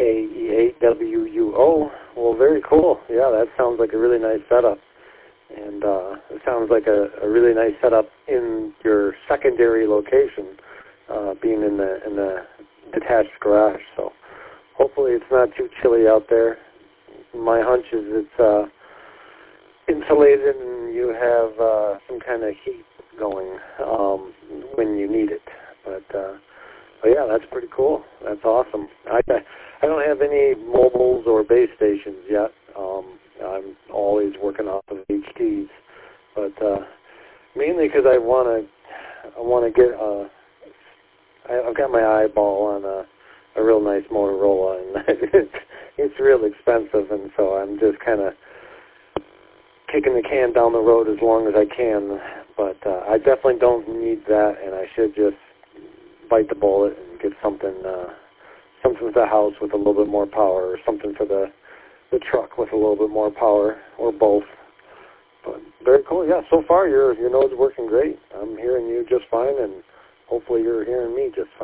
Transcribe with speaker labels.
Speaker 1: AEAWUO. Well, very cool. Yeah, that sounds like a really nice setup. And it sounds like a really nice setup in your secondary location, being in the detached garage. So hopefully it's not too chilly out there. My hunch is it's insulated and you have some kind of heat going when you need it. But yeah, that's pretty cool. That's awesome. I don't have any mobiles or base stations yet. I'm always working off of HDs, but mainly because I want to get I've got my eyeball on a real nice Motorola, and it's real expensive, and so I'm just kind of kicking the can down the road as long as I can. But I definitely don't need that, and I should just bite the bullet and get something for the house with a little bit more power, or something for the truck with a little bit more power, or both. But very cool. Yeah, so far your node's working great. I'm hearing you just fine, and hopefully you're hearing me just